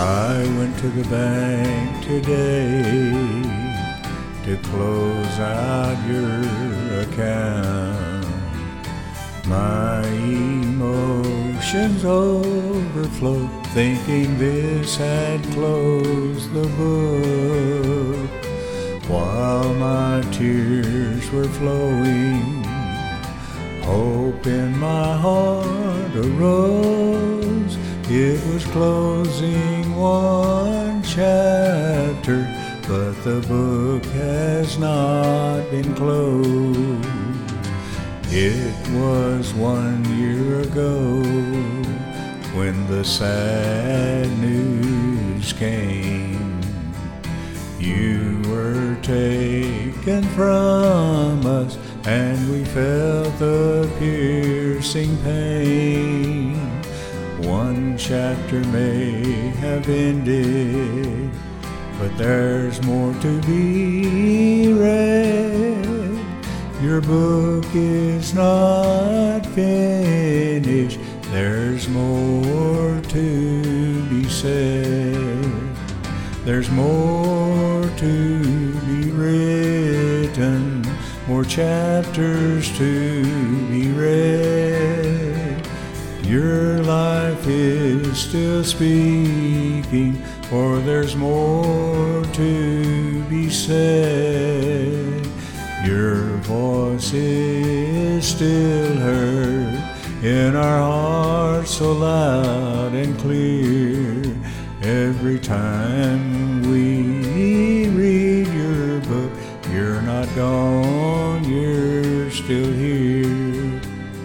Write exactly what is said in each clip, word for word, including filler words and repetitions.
I went to the bank today to close out your account. My emotions overflowed, thinking this had closed the book. While my tears were flowing, hope in my heart arose. It was closing one chapter, but the book has not been closed. It was one year ago when the sad news came. You were taken from us, and we felt the piercing pain. One chapter may have ended, but there's more to be read. Your book is not finished, there's more to be said. There's more to be written, more chapters to be read. Your life is still speaking, for there's more to be said. Your voice is still heard in our hearts, so loud and clear. Every time we read your book, you're not gone, you're still here.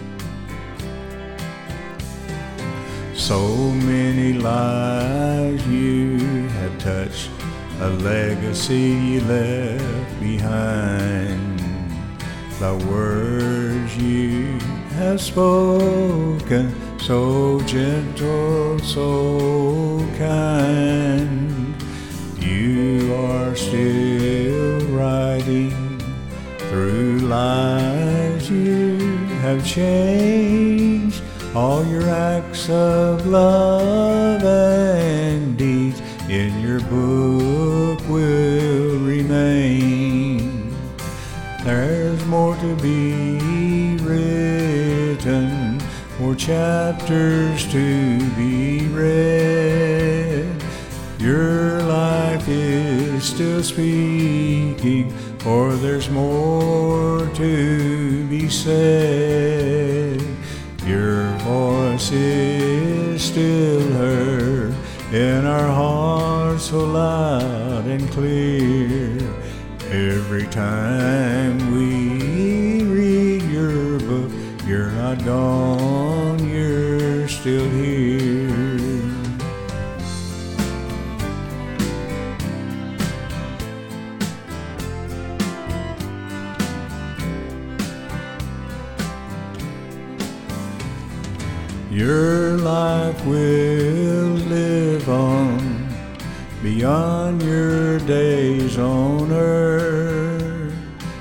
So many lives you have touched, a legacy you left behind. The words you have spoken, so gentle, so kind. You are still writing through lives you have changed. All your acts of love and deeds in your book will remain. There's more to be written, more chapters to be read. Your life is still speaking, for there's more to be said. Your voice is still heard in our hearts, so loud and clear. Every time we read your book, you're not gone, you're still here. Your life will live on beyond your days on earth.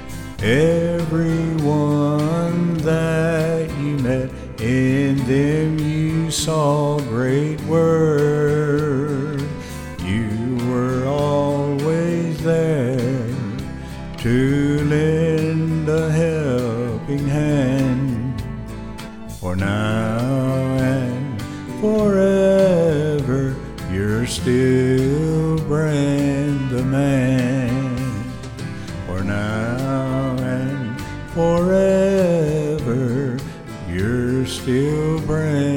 Everyone that you met, in them you saw great worth. You were always there to lend a helping hand. For now and forever, you're still brand the man. For now and forever, you're still brand